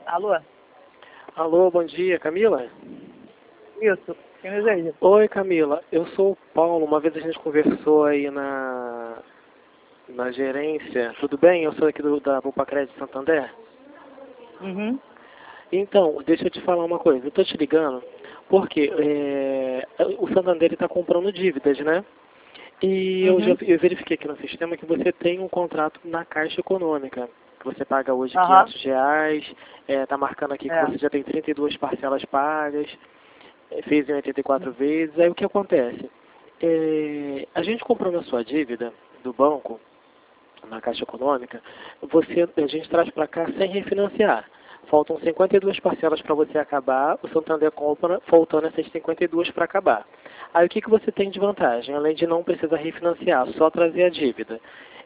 Alô? Alô, bom dia, Camila? Isso, quem deseja? Oi, Camila, eu sou o Paulo. Uma vez a gente conversou aí na gerência. Tudo bem? Eu sou aqui da Bupacred de Santander. Uhum. Então, deixa eu te falar uma coisa. Eu tô te ligando porque o Santander está comprando dívidas, né? E Uhum. eu verifiquei aqui no sistema que você tem um contrato na Caixa Econômica, que você paga hoje Aham. R$ 500. Tá marcando aqui que É. você já tem 32 parcelas pagas. Fez em 84 vezes. Aí o que acontece? A gente comprou a sua dívida do banco, na Caixa Econômica, a gente traz para cá sem refinanciar. Faltam 52 parcelas para você acabar, o Santander compra, faltando essas 52 para acabar. Aí o que você tem de vantagem? Além de não precisar refinanciar, só trazer a dívida.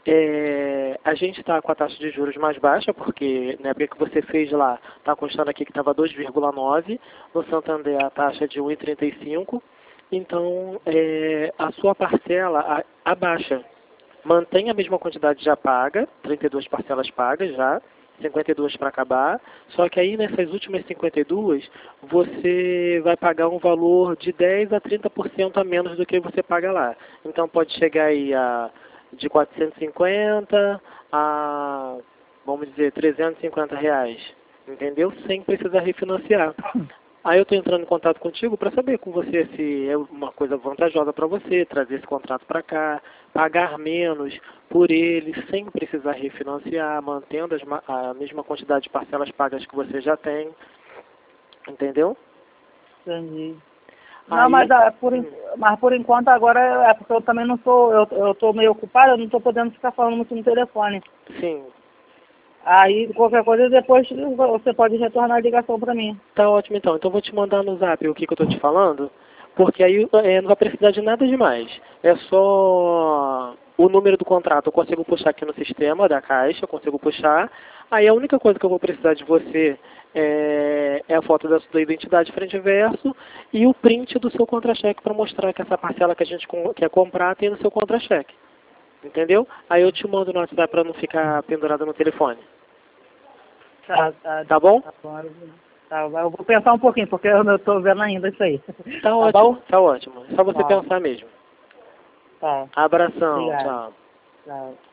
A gente está com a taxa de juros mais baixa, porque na época que você fez lá, está constando aqui que estava 2,9, no Santander a taxa de 1,35, então a sua parcela abaixa. Mantém a mesma quantidade já paga, 32 parcelas pagas já, 52 para acabar, só que aí nessas últimas 52 você vai pagar um valor de 10 a 30% a menos do que você paga lá. Então pode chegar aí de 450 a, vamos dizer, R$ 350, entendeu? Sem precisar refinanciar. Aí eu estou entrando em contato contigo para saber com você se é uma coisa vantajosa para você trazer esse contrato para cá, pagar menos por ele, sem precisar refinanciar, mantendo a mesma quantidade de parcelas pagas que você já tem, entendeu? Entendi. Não, Aí, mas por enquanto agora é porque eu também não sou, eu tô meio ocupada, eu não tô podendo ficar falando muito no telefone. sim, Aí qualquer coisa depois você pode retornar a ligação para mim. tá ótimo então. Então eu vou te mandar no zap o que eu estou te falando, porque aí não vai precisar de nada demais. É só o número do contrato, eu consigo puxar aqui no sistema da Caixa, eu consigo puxar. Aí a única coisa que eu vou precisar de você é a foto da sua identidade frente e verso e o print do seu contra-cheque para mostrar que essa parcela que a gente quer comprar tem no seu contra-cheque. Entendeu? Aí eu te mando no WhatsApp para não ficar pendurado no telefone. Tá Tá bom? bom. Tá, eu vou pensar um pouquinho, porque eu não tô vendo ainda isso aí. Tá Tá ótimo, bom? tá ótimo. É só você Tá. pensar mesmo. Tá. Abração, Obrigado. tchau. Tchau.